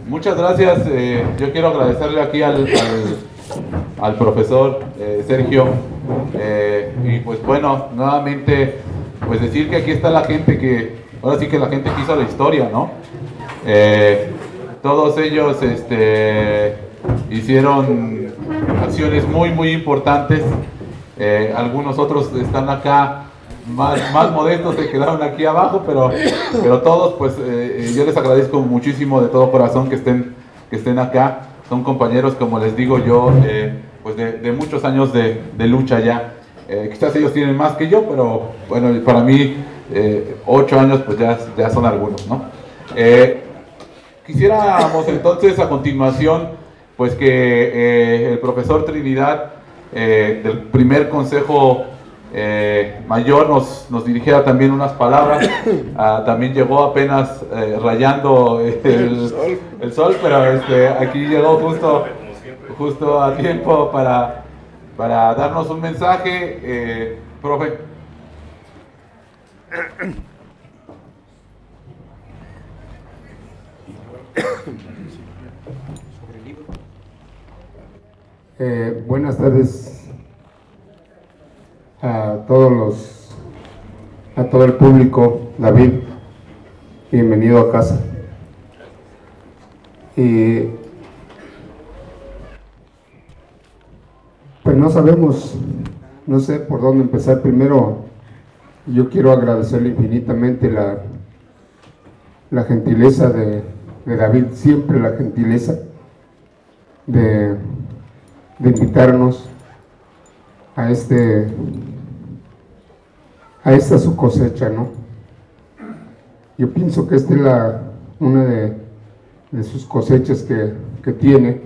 Muchas gracias. Yo quiero agradecerle aquí al profesor Sergio. Y pues bueno, nuevamente, pues decir que aquí está la gente ahora sí que la gente que hizo la historia, ¿no? Todos ellos hicieron acciones muy, muy importantes. Algunos otros están acá más modestos, se quedaron aquí abajo, pero todos, pues yo les agradezco muchísimo de todo corazón que estén acá. Son compañeros, como les digo yo, pues de muchos años de lucha ya. Quizás ellos tienen más que yo, pero bueno, para mí 8 años pues ya son algunos, ¿no? Quisiéramos entonces a continuación pues que el profesor Trinidad del primer consejo mayor nos dirigiera también unas palabras. También llegó apenas rayando el sol, pero aquí llegó justo a tiempo para darnos un mensaje. Profe. Buenas tardes a todo el público. David, bienvenido a casa. Y pues no sé por dónde empezar. Primero, yo quiero agradecerle infinitamente la gentileza de David, siempre la gentileza de invitarnos a esta su cosecha, ¿no? Yo pienso que esta es una de sus cosechas que tiene,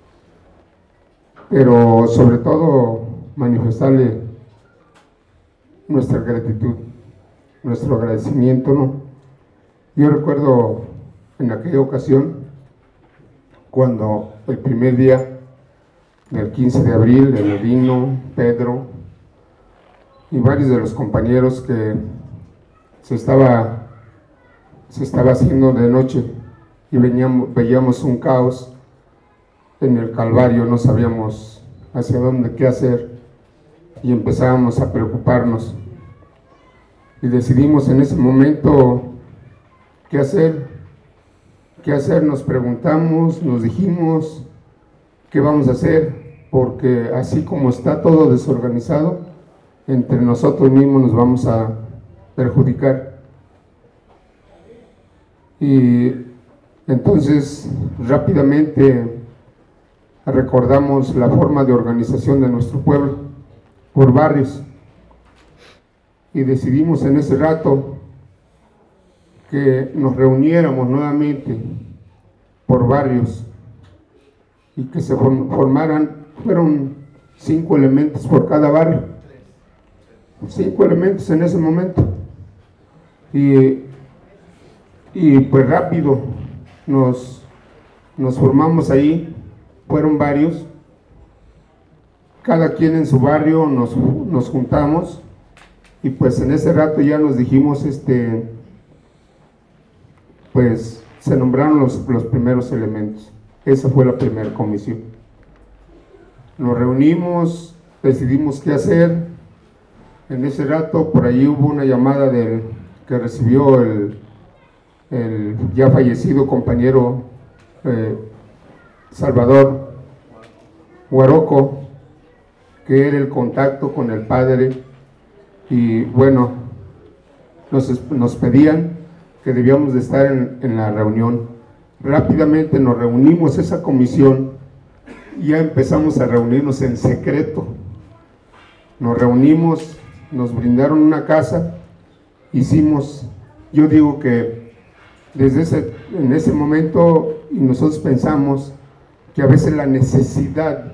pero sobre todo manifestarle nuestra gratitud, nuestro agradecimiento, ¿no? Yo recuerdo en aquella ocasión, cuando el primer día del 15 de abril, el Edino, Pedro y varios de los compañeros que se estaba haciendo de noche y veíamos un caos en el Calvario, no sabíamos hacia dónde, qué hacer, y empezábamos a preocuparnos y decidimos en ese momento qué hacer, nos preguntamos, nos dijimos qué vamos a hacer, porque así como está todo desorganizado, entre nosotros mismos nos vamos a perjudicar. Y entonces rápidamente recordamos la forma de organización de nuestro pueblo por barrios, y decidimos en ese rato que nos reuniéramos nuevamente por barrios y que se fueron 5 elementos por cada barrio, 5 elementos en ese momento, y pues rápido nos formamos ahí. Fueron varios, cada quien en su barrio nos juntamos, y pues en ese rato ya nos dijimos, pues se nombraron los primeros elementos. Esa fue la primera comisión. Nos reunimos, decidimos qué hacer. En ese rato por ahí hubo una llamada que recibió el ya fallecido compañero Salvador Huaroco, que era el contacto con el padre, y bueno, nos pedían que debíamos de estar en la reunión. Rápidamente nos reunimos, esa comisión, y ya empezamos a reunirnos en secreto. Nos reunimos, nos brindaron una casa, yo digo que en ese momento, y nosotros pensamos que a veces la necesidad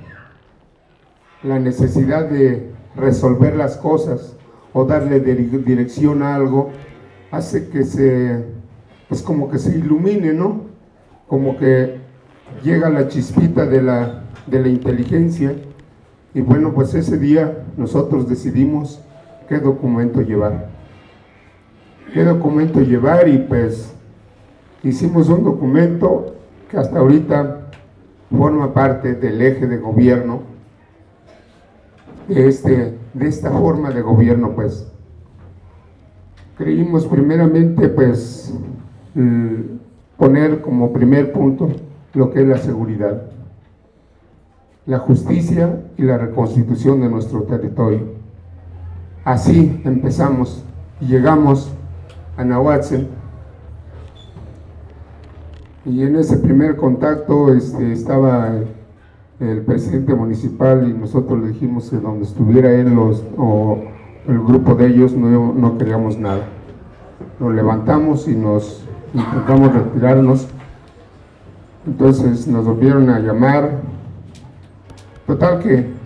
de resolver las cosas o darle dirección a algo hace que como que se ilumine, ¿no? Como que llega la chispita de la inteligencia. Y bueno, pues ese día nosotros decidimos qué documento llevar, y pues hicimos un documento que hasta ahorita forma parte del eje de gobierno, de esta forma de gobierno, pues. Creímos primeramente, pues, poner como primer punto lo que es la seguridad, la justicia y la reconstitución de nuestro territorio. Así empezamos y llegamos a Nahuatl, y en ese primer contacto estaba el presidente municipal, y nosotros le dijimos que donde estuviera él o el grupo de ellos no queríamos nada. Nos levantamos y nos intentamos retirarnos. Entonces nos volvieron a llamar. Total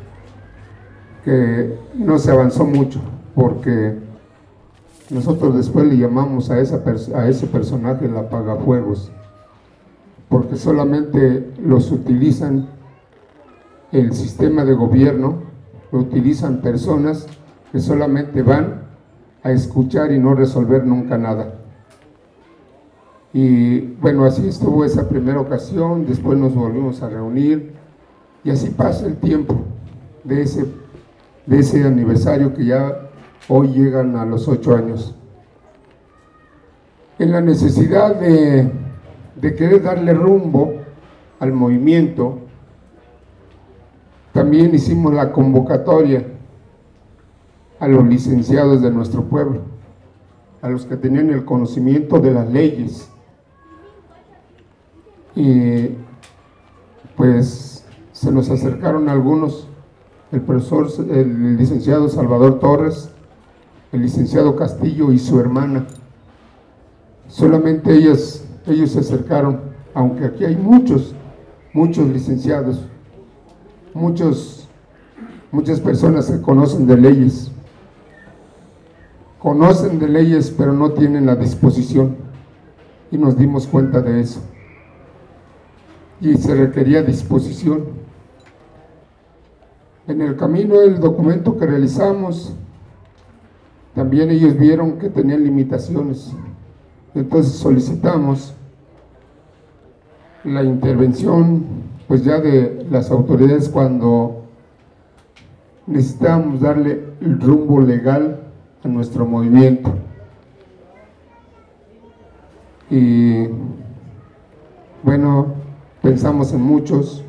que no se avanzó mucho, porque nosotros después le llamamos a ese personaje el apagafuegos, porque solamente los utilizan el sistema de gobierno, lo utilizan personas que solamente van a escuchar y no resolver nunca nada. Y bueno, así estuvo esa primera ocasión, después nos volvimos a reunir, y así pasa el tiempo de ese aniversario, que ya hoy llegan a los 8 años. En la necesidad de querer darle rumbo al movimiento, también hicimos la convocatoria a los licenciados de nuestro pueblo, a los que tenían el conocimiento de las leyes. Y pues se nos acercaron algunos, el licenciado Salvador Torres, el licenciado Castillo y su hermana. Solamente ellos se acercaron, aunque aquí hay muchos licenciados, muchas personas que conocen de leyes, pero no tienen la disposición, y nos dimos cuenta de eso, y se requería disposición. En el camino del documento que realizamos, también ellos vieron que tenían limitaciones, entonces solicitamos la intervención, pues ya de las autoridades, cuando necesitábamos darle el rumbo legal a nuestro movimiento. Y bueno, pensamos en muchas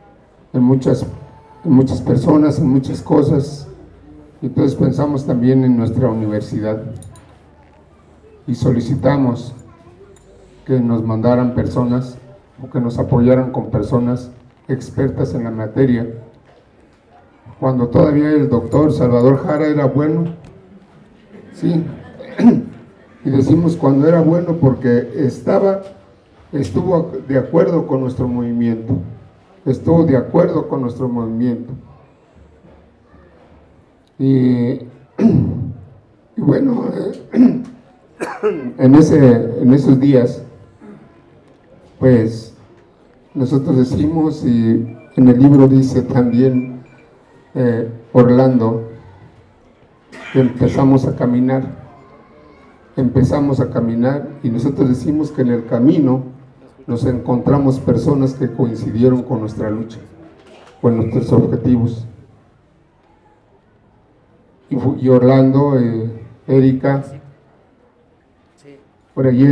personas, en muchas cosas. Entonces pensamos también en nuestra universidad y solicitamos que nos mandaran personas, o que nos apoyaran con personas expertas en la materia. Cuando todavía el doctor Salvador Jara era bueno, sí, y decimos cuando era bueno porque estuvo de acuerdo con nuestro movimiento, y bueno, en esos días, pues nosotros decimos, y en el libro dice también Orlando, que empezamos a caminar, y nosotros decimos que en el camino nos encontramos personas que coincidieron con nuestra lucha, con nuestros objetivos. Y Orlando, Erika, por allí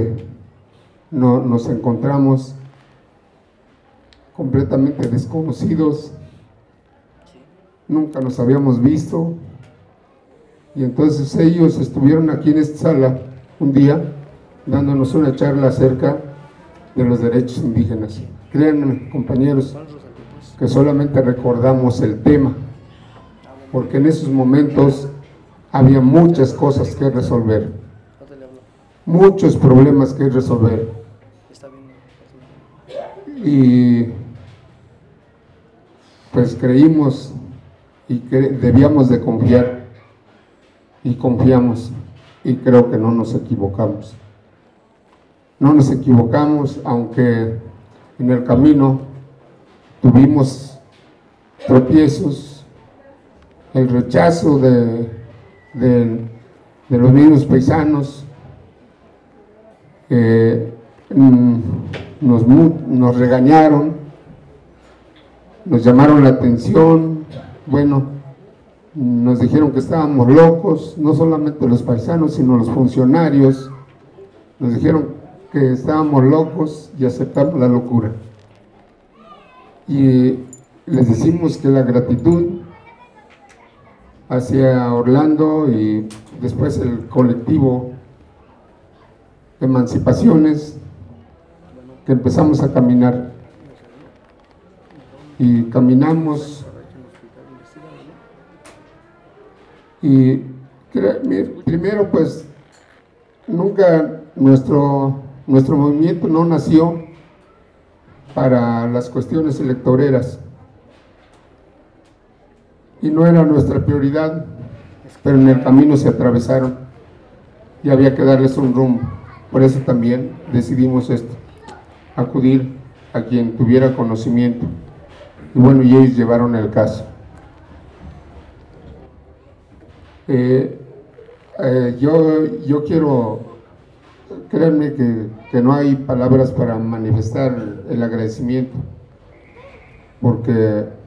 nos encontramos completamente desconocidos, nunca nos habíamos visto, y entonces ellos estuvieron aquí en esta sala un día dándonos una charla acerca de los derechos indígenas. Créanme, compañeros, que solamente recordamos el tema, porque en esos momentos había muchas cosas que resolver, muchos problemas que resolver, y pues creímos y debíamos de confiar, y confiamos, y creo que no nos equivocamos. No nos equivocamos, aunque en el camino tuvimos tropiezos, el rechazo de los mismos paisanos, nos regañaron, nos llamaron la atención, bueno, nos dijeron que estábamos locos, no solamente los paisanos, sino los funcionarios, nos dijeron que estábamos locos y aceptamos la locura. Y les decimos que la gratitud hacia Orlando y después el colectivo Emancipaciones, que empezamos a caminar y caminamos y primero pues nunca nuestro movimiento no nació para las cuestiones electoreras y no era nuestra prioridad, pero en el camino se atravesaron y había que darles un rumbo. Por eso también decidimos esto, acudir a quien tuviera conocimiento. Y bueno, y ellos llevaron el caso. Yo quiero, créanme que no hay palabras para manifestar el agradecimiento, porque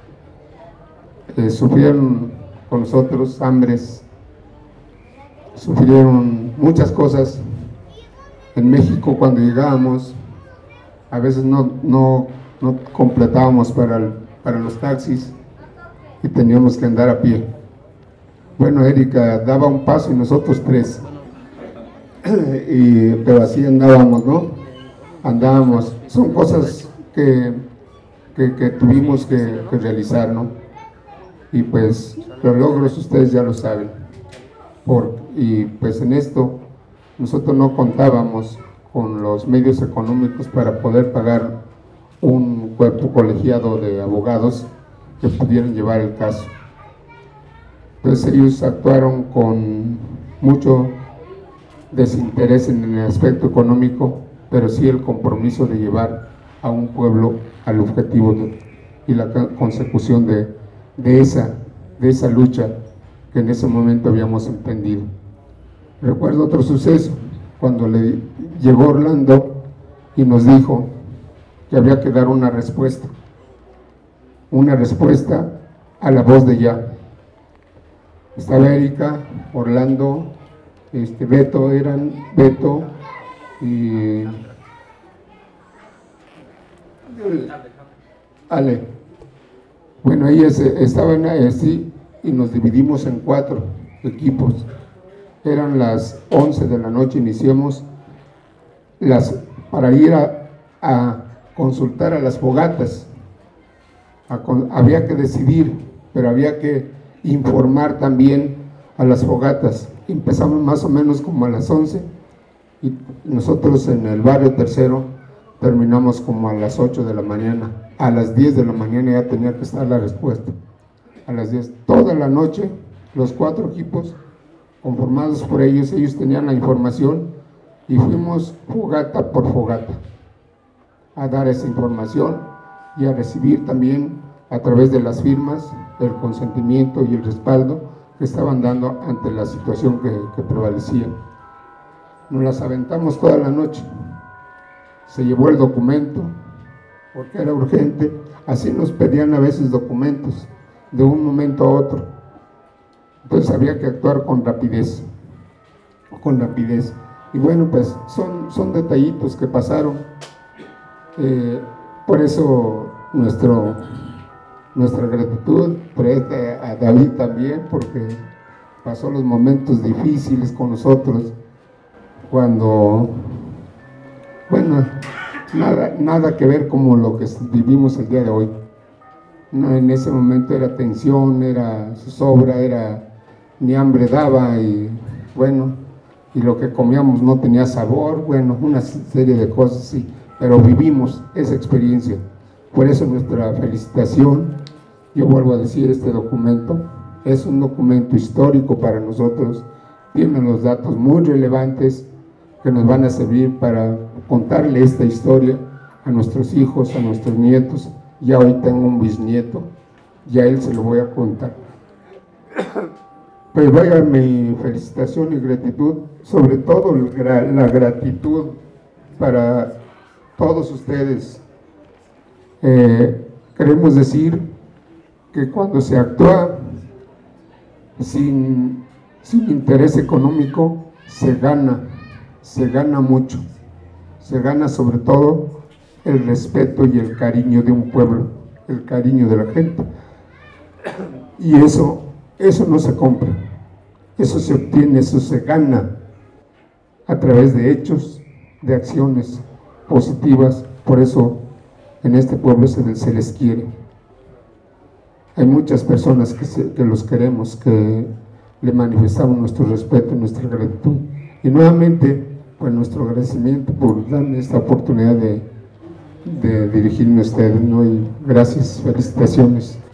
sufrieron con nosotros hambres, sufrieron muchas cosas. En México, cuando llegábamos, a veces no completábamos para los taxis y teníamos que andar a pie. Bueno, Erika daba un paso y nosotros tres, pero así andábamos, ¿no? Andábamos. Son cosas que tuvimos que realizar, ¿no? Y pues los logros ustedes ya lo saben. Y pues en esto nosotros no contábamos con los medios económicos para poder pagar un cuerpo colegiado de abogados que pudieran llevar el caso. Entonces ellos actuaron con mucho desinterés en el aspecto económico, pero sí el compromiso de llevar a un pueblo al objetivo y la consecución de esa lucha que en ese momento habíamos emprendido. Recuerdo otro suceso, cuando llegó Orlando y nos dijo que había que dar una respuesta a la voz de ya. Estaba Erika, Orlando, Beto y Ale. Bueno, ellas estaban así y nos dividimos en 4 equipos. Eran las 11 de la noche, iniciamos para ir a consultar a las fogatas. Había que decidir, pero había que informar también a las fogatas. Empezamos más o menos como a las 11 y nosotros en el barrio Tercero terminamos como a las 8 de la mañana. A las 10 de la mañana ya tenía que estar la respuesta. A las 10, toda la noche, los 4 equipos conformados por ellos tenían la información y fuimos fogata por fogata a dar esa información y a recibir también a través de las firmas el consentimiento y el respaldo que estaban dando ante la situación que prevalecía. Nos las aventamos toda la noche. Se llevó el documento porque era urgente. Así nos pedían a veces documentos de un momento a otro. Entonces había que actuar con rapidez. Y bueno, pues son detallitos que pasaron. Por eso nuestra gratitud a David también, porque pasó los momentos difíciles con nosotros cuando, bueno, nada que ver como lo que vivimos el día de hoy. No, en ese momento era tensión, era zozobra, ni hambre daba y bueno, y lo que comíamos no tenía sabor, bueno, una serie de cosas, sí, pero vivimos esa experiencia. Por eso nuestra felicitación. Yo vuelvo a decir, este documento es un documento histórico para nosotros, tiene los datos muy relevantes que nos van a servir para contarle esta historia a nuestros hijos, a nuestros nietos. Ya hoy tengo un bisnieto, ya a él se lo voy a contar. Pues vaya mi felicitación y gratitud, sobre todo la gratitud para todos ustedes. Queremos decir que cuando se actúa sin interés económico, se gana mucho, se gana sobre todo el respeto y el cariño de un pueblo, el cariño de la gente, y eso no se compra, eso se obtiene, eso se gana a través de hechos, de acciones positivas. Por eso en este pueblo se les quiere. Hay muchas personas que los queremos, que le manifestamos nuestro respeto y nuestra gratitud. Y nuevamente, pues nuestro agradecimiento por darme esta oportunidad de dirigirme a ustedes, ¿no? Y gracias, felicitaciones.